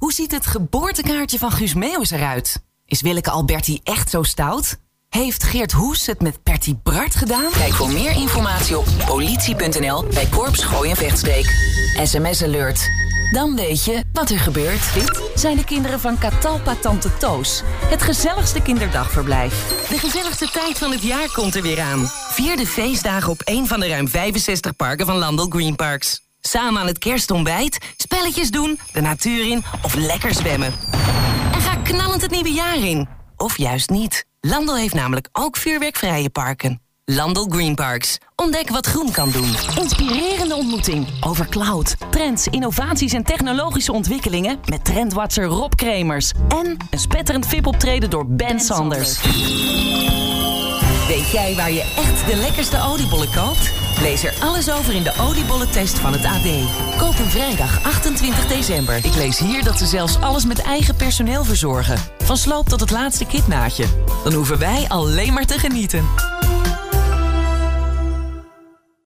Hoe ziet het geboortekaartje van Guus Meeuwis eruit? Is Willeke Alberti echt zo stout? Heeft Geert Hoes het met Bertie Bart gedaan? Kijk voor meer informatie op politie.nl bij Korps Gooi en Vechtstreek. SMS Alert. Dan weet je wat er gebeurt. Dit zijn de kinderen van Catalpa Tante Toos. Het gezelligste kinderdagverblijf. De gezelligste tijd van het jaar komt er weer aan. Vier de feestdagen op een van de ruim 65 parken van Landel Green Parks. Samen aan het kerstontbijt, spelletjes doen, de natuur in of lekker zwemmen. En ga knallend het nieuwe jaar in. Of juist niet. Landel heeft namelijk ook vuurwerkvrije parken. Landel Green Parks. Ontdek wat groen kan doen. Inspirerende ontmoeting over cloud, trends, innovaties en technologische ontwikkelingen met trendwatcher Rob Kremers. En een spetterend VIP-optreden door Ben Sanders. Weet jij waar je echt de lekkerste oliebollen koopt? Lees er alles over in de oliebollentest van het AD. Koop hem vrijdag 28 december. Ik lees hier dat ze zelfs alles met eigen personeel verzorgen. Van sloop tot het laatste kitnaadje. Dan hoeven wij alleen maar te genieten.